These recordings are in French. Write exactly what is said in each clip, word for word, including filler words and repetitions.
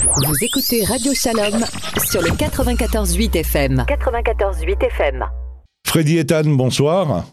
Vous écoutez Radio Shalom sur le quatre-vingt-quatorze virgule huit F M. quatre-vingt-quatorze virgule huit F M. Freddy Eitan, bonsoir.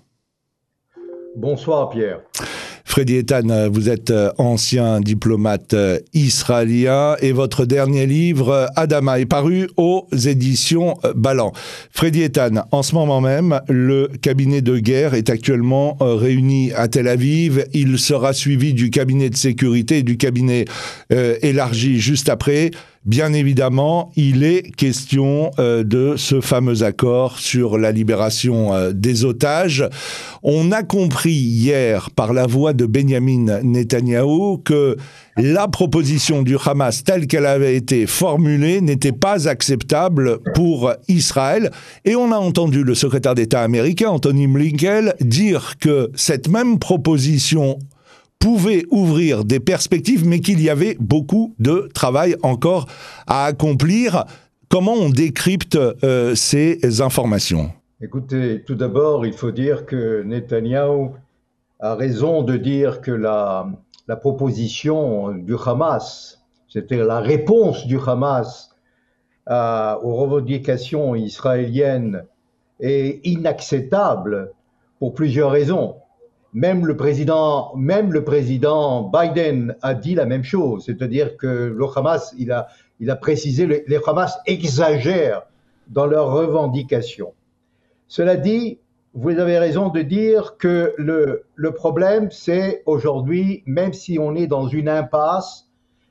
Bonsoir Pierre. Freddy Eitan, vous êtes ancien diplomate israélien et votre dernier livre, Adama, est paru aux éditions Ballant. Freddy Eitan, en ce moment même, le cabinet de guerre est actuellement réuni à Tel Aviv. Il sera suivi du cabinet de sécurité et du cabinet euh, élargi juste après. Bien évidemment, il est question euh, de ce fameux accord sur la libération euh, des otages. On a compris hier, par la voix de Benyamin Netanyahou, que la proposition du Hamas, telle qu'elle avait été formulée, n'était pas acceptable pour Israël. Et on a entendu le secrétaire d'État américain, Anthony Blinken, dire que cette même proposition pouvait ouvrir des perspectives, mais qu'il y avait beaucoup de travail encore à accomplir. Comment on décrypte euh, ces informations ? Écoutez, tout d'abord, il faut dire que Netanyahou a raison de dire que la, la proposition du Hamas, c'était la réponse du Hamas à, aux revendications israéliennes, est inacceptable pour plusieurs raisons. Même le président, même le président Biden a dit la même chose, c'est-à-dire que le Hamas, il a, il a précisé, les, les Hamas exagèrent dans leurs revendications. Cela dit, vous avez raison de dire que le, le problème, c'est aujourd'hui, même si on est dans une impasse,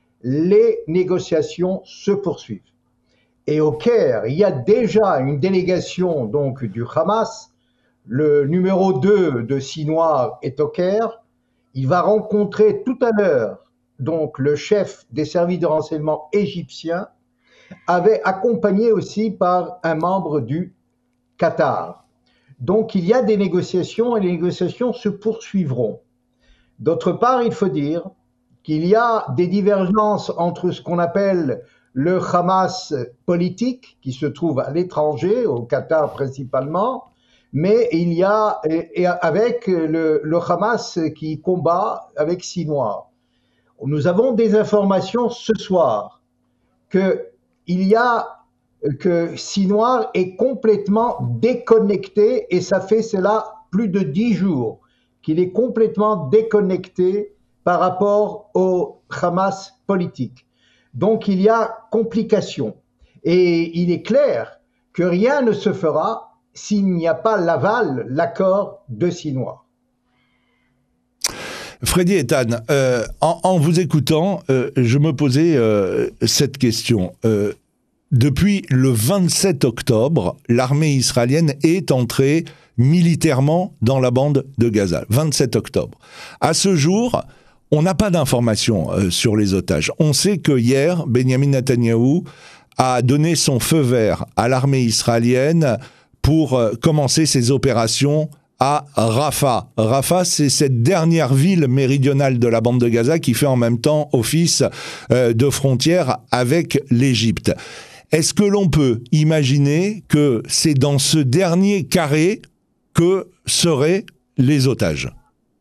les négociations se poursuivent. Et au Caire, il y a déjà une délégation donc du Hamas. Le numéro deux de Sinoir est au Caire. Il va rencontrer tout à l'heure donc le chef des services de renseignement égyptiens, avait accompagné aussi par un membre du Qatar. Donc il y a des négociations et les négociations se poursuivront. D'autre part, il faut dire qu'il y a des divergences entre ce qu'on appelle le Hamas politique, qui se trouve à l'étranger, au Qatar principalement, mais il y a, et, et avec le, le Hamas qui combat avec Sinoir. Nous avons des informations ce soir que il y a, que Sinoir est complètement déconnecté, et ça fait cela plus de dix jours qu'il est complètement déconnecté par rapport au Hamas politique. Donc il y a complication. Et il est clair que rien ne se fera s'il n'y a pas l'aval, l'accord de Sinoir. Freddy Eitan, euh, en, en vous écoutant, euh, je me posais euh, cette question. Euh, depuis le vingt-sept octobre, l'armée israélienne est entrée militairement dans la bande de Gaza. vingt-sept octobre. À ce jour, on n'a pas d'informations euh, sur les otages. On sait que hier, Benyamin Netanyahou a donné son feu vert à l'armée israélienne pour commencer ses opérations à Rafah. Rafah, c'est cette dernière ville méridionale de la bande de Gaza qui fait en même temps office euh, de frontière avec l'Égypte. Est-ce que l'on peut imaginer que c'est dans ce dernier carré que seraient les otages ?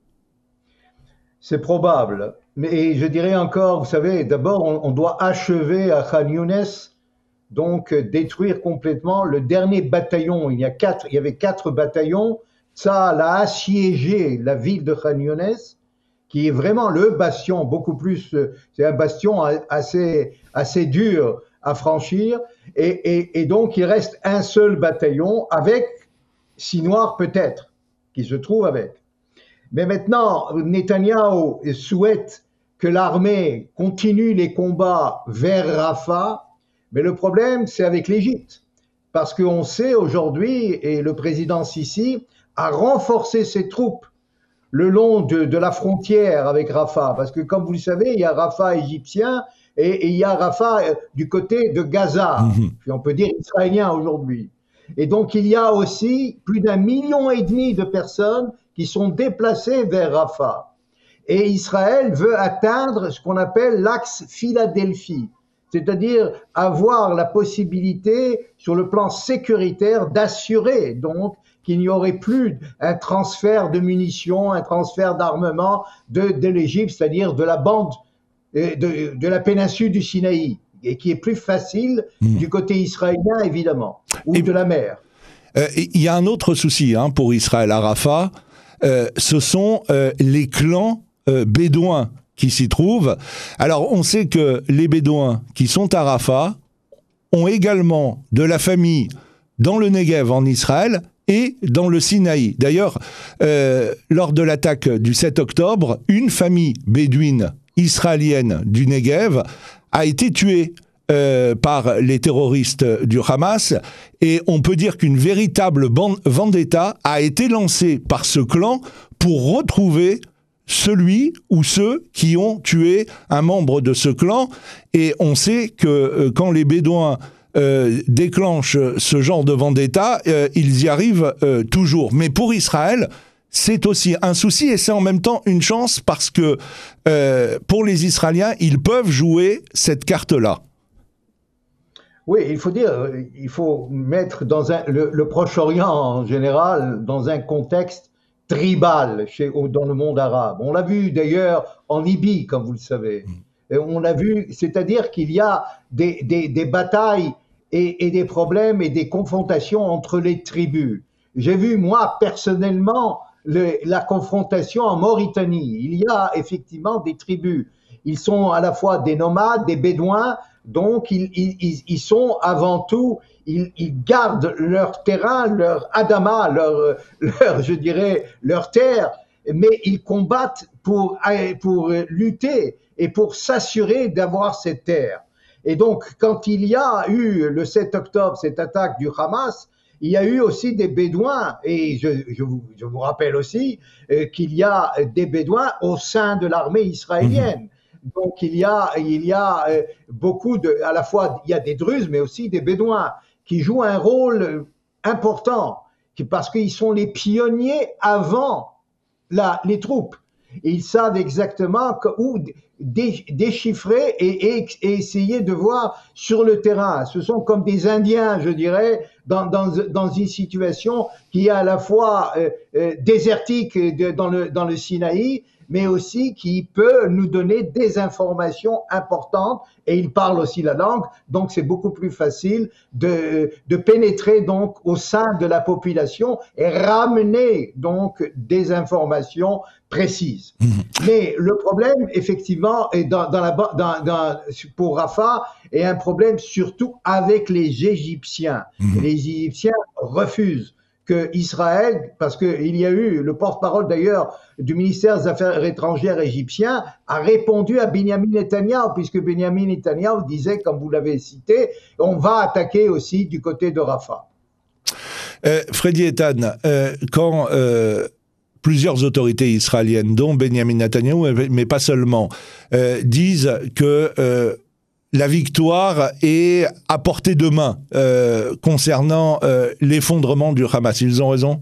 C'est probable, mais je dirais encore, vous savez, d'abord on, on doit achever à Khan Younes, donc détruire complètement le dernier bataillon. Il y a quatre, il y avait quatre bataillons. Ça a assiégé la ville de Khan Younes, qui est vraiment le bastion, beaucoup plus, c'est un bastion assez, assez dur à franchir. Et, et, et donc il reste un seul bataillon avec Sinoir peut-être, qui se trouve avec. Mais maintenant, Netanyahou souhaite que l'armée continue les combats vers Rafah. Mais le problème, c'est avec l'Égypte, parce qu'on sait aujourd'hui, et le président Sisi a renforcé ses troupes le long de, de la frontière avec Rafah, parce que comme vous le savez, il y a Rafah égyptien et, et il y a Rafah du côté de Gaza, mmh. puis on peut dire israélien aujourd'hui. Et donc il y a aussi plus d'un million et demi de personnes qui sont déplacées vers Rafah. Et Israël veut atteindre ce qu'on appelle l'axe Philadelphie, c'est-à-dire avoir la possibilité, sur le plan sécuritaire, d'assurer donc qu'il n'y aurait plus un transfert de munitions, un transfert d'armement de, de l'Égypte, c'est-à-dire de la bande, de, de la péninsule du Sinaï. et qui est plus facile mmh. du côté israélien, évidemment, ou et, de la mer. Il euh, y a un autre souci hein, pour Israël à Rafah, euh, ce sont euh, les clans euh, bédouins qui s'y trouvent. Alors, on sait que les bédouins qui sont à Rafah ont également de la famille dans le Negev en Israël et dans le Sinaï. D'ailleurs, euh, lors de l'attaque du sept octobre, une famille bédouine israélienne du Negev a été tuée euh, par les terroristes du Hamas, et on peut dire qu'une véritable vendetta a été lancée par ce clan pour retrouver celui ou ceux qui ont tué un membre de ce clan. Et on sait que euh, quand les Bédouins euh, déclenchent ce genre de vendetta, euh, ils y arrivent euh, toujours. Mais pour Israël, c'est aussi un souci et c'est en même temps une chance parce que euh, pour les Israéliens, ils peuvent jouer cette carte-là. Oui, il faut dire, il faut mettre dans un, le, le Proche-Orient en général dans un contexte tribal chez, dans le monde arabe. On l'a vu d'ailleurs en Libye, comme vous le savez. Et on l'a vu, c'est-à-dire qu'il y a des, des, des batailles et, et des problèmes et des confrontations entre les tribus. J'ai vu, moi, personnellement, le, la confrontation en Mauritanie. Il y a effectivement des tribus. Ils sont à la fois des nomades, des bédouins, donc ils, ils, ils sont avant tout, ils, ils gardent leur terrain, leur adama, leur, leur, je dirais, leur terre, mais ils combattent pour, pour lutter et pour s'assurer d'avoir cette terre. Et donc, quand il y a eu le sept octobre, cette attaque du Hamas, il y a eu aussi des Bédouins, et je, je, vous, je vous rappelle aussi euh, qu'il y a des Bédouins au sein de l'armée israélienne. Mmh. Donc il y a, il y a euh, beaucoup de, à la fois il y a des Druzes, mais aussi des Bédouins qui jouent un rôle important, qui, parce qu'ils sont les pionniers avant la, les troupes. Et ils savent exactement que, où dé, déchiffrer et, et, et essayer de voir sur le terrain. Ce sont comme des Indiens, je dirais, dans, dans, dans une situation qui est à la fois euh, euh, désertique de, dans, le, dans le Sinaï, mais aussi qui peut nous donner des informations importantes, et il parle aussi la langue, donc c'est beaucoup plus facile de, de pénétrer donc au sein de la population et ramener donc des informations précises. Mmh. Mais le problème, effectivement, est dans, dans la, dans, dans, pour Rafah, est un problème surtout avec les Égyptiens. Mmh. Les Égyptiens refusent que Israël, parce qu'il y a eu le porte-parole d'ailleurs du ministère des Affaires étrangères égyptien, a répondu à Benjamin Netanyahou, puisque Benjamin Netanyahou disait, comme vous l'avez cité, on va attaquer aussi du côté de Rafah. Euh, Fredi Eitan, euh, quand euh, plusieurs autorités israéliennes, dont Benjamin Netanyahou, mais pas seulement, euh, disent que euh, la victoire est à portée de main euh, concernant euh, l'effondrement du Hamas. Ils ont raison?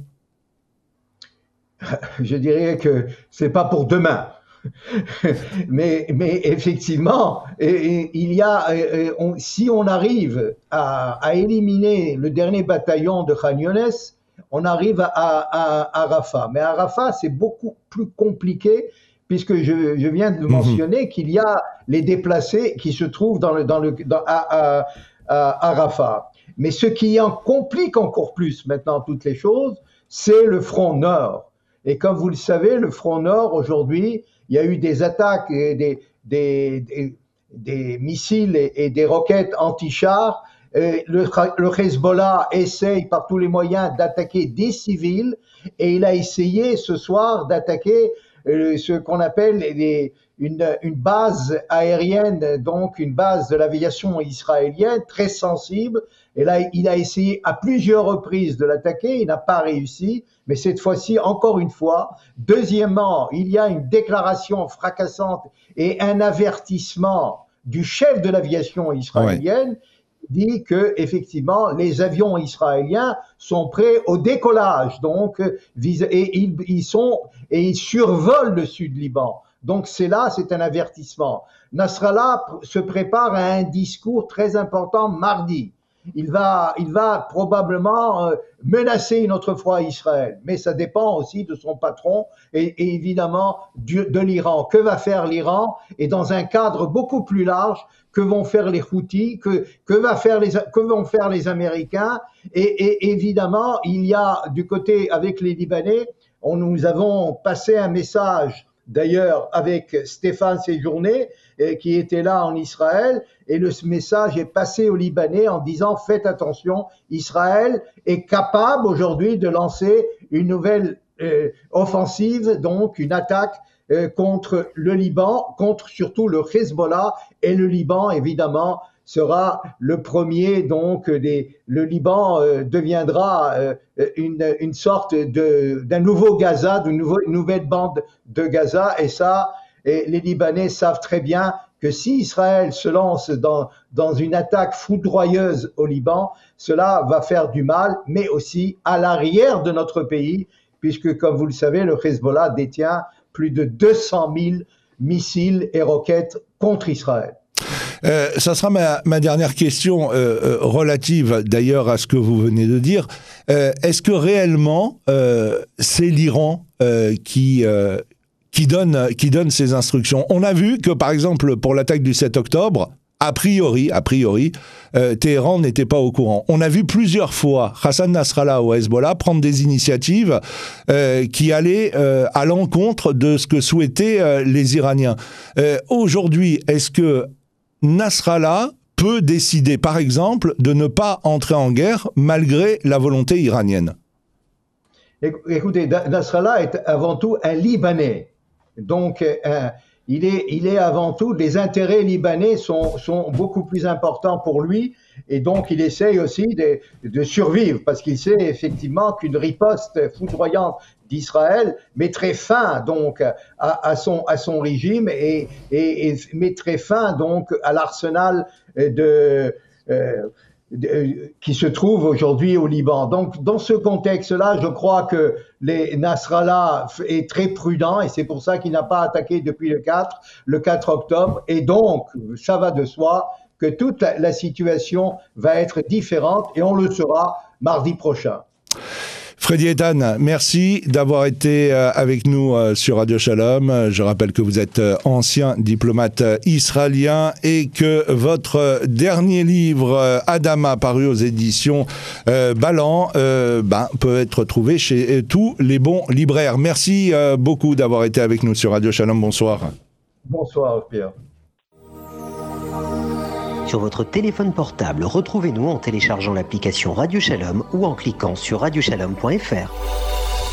Je dirais que c'est pas pour demain. mais, mais effectivement, et, et, il y a, et, on, si on arrive à, à éliminer le dernier bataillon de Khan Younes, on arrive à, à, à Rafah. Mais à Rafah, c'est beaucoup plus compliqué, puisque je, je viens de le mentionner, mmh. qu'il y a les déplacés qui se trouvent dans le, dans le, dans, à, à, à, à Rafah. Mais ce qui en complique encore plus maintenant toutes les choses, c'est le front nord. Et comme vous le savez, le front nord, aujourd'hui, il y a eu des attaques, et des, des, des, des missiles et, et des roquettes anti-chars. Le, le Hezbollah essaye par tous les moyens d'attaquer des civils, et il a essayé ce soir d'attaquer euh, ce qu'on appelle les, une, une base aérienne, donc une base de l'aviation israélienne très sensible. Et là, il a essayé à plusieurs reprises de l'attaquer, il n'a pas réussi, mais cette fois-ci, encore une fois. Deuxièmement, il y a une déclaration fracassante et un avertissement du chef de l'aviation israélienne, ouais. dit que effectivement les avions israéliens sont prêts au décollage, donc et ils, ils sont et ils survolent le sud Liban. Donc c'est là, c'est un avertissement. Nasrallah se prépare à un discours très important mardi. Il va, il va probablement euh, menacer une autre fois Israël, mais ça dépend aussi de son patron et, et évidemment du, de l'Iran. Que va faire l'Iran? Et dans un cadre beaucoup plus large que vont faire les Houthis, que, que, va faire les, que vont faire les Américains. Et, et évidemment, il y a du côté avec les Libanais, on, nous avons passé un message, d'ailleurs avec Stéphane Séjourné, qui était là en Israël, et le message est passé aux Libanais en disant « Faites attention, Israël est capable aujourd'hui de lancer une nouvelle euh, offensive, donc une attaque euh, contre le Liban, contre surtout le Hezbollah, et le Liban, évidemment, sera le premier, donc des, le Liban euh, deviendra euh, une, une sorte de, d'un nouveau Gaza, d'une nouveau, nouvelle bande de Gaza, et ça, et les Libanais savent très bien que si Israël se lance dans, dans une attaque foudroyeuse au Liban, cela va faire du mal, mais aussi à l'arrière de notre pays, puisque, comme vous le savez, le Hezbollah détient plus de deux cent mille missiles et roquettes contre Israël. Euh, ça sera ma, ma dernière question, euh, euh, relative d'ailleurs à ce que vous venez de dire. Euh, est-ce que réellement euh, c'est l'Iran euh, qui... Euh, qui donne, qui donne ces instructions? On a vu que, par exemple, pour l'attaque du sept octobre, a priori, a priori, euh, Téhéran n'était pas au courant. On a vu plusieurs fois Hassan Nasrallah au Hezbollah prendre des initiatives euh, qui allaient euh, à l'encontre de ce que souhaitaient euh, les Iraniens. Euh, aujourd'hui, est-ce que Nasrallah peut décider, par exemple, de ne pas entrer en guerre malgré la volonté iranienne? Écoutez, Nasrallah est avant tout un Libanais. Donc, euh, il, est, il est avant tout, les intérêts libanais sont, sont beaucoup plus importants pour lui, et donc il essaye aussi de, de survivre, parce qu'il sait effectivement qu'une riposte foudroyante d'Israël mettrait fin donc à, à, son, à son régime et, et, et mettrait fin donc à l'arsenal de... Euh, qui se trouve aujourd'hui au Liban. Donc, dans ce contexte-là, je crois que les Nasrallah est très prudent et c'est pour ça qu'il n'a pas attaqué depuis le quatre, le quatre octobre. Et donc, ça va de soi que toute la, la situation va être différente et on le saura mardi prochain. Fredi Eitan, merci d'avoir été avec nous sur Radio Shalom. Je rappelle que vous êtes ancien diplomate israélien et que votre dernier livre, Adama, paru aux éditions Ballant, ben, peut être trouvé chez tous les bons libraires. Merci beaucoup d'avoir été avec nous sur Radio Shalom. Bonsoir. Bonsoir, Pierre. Sur votre téléphone portable, retrouvez-nous en téléchargeant l'application Radio Shalom ou en cliquant sur radio shalom point f r.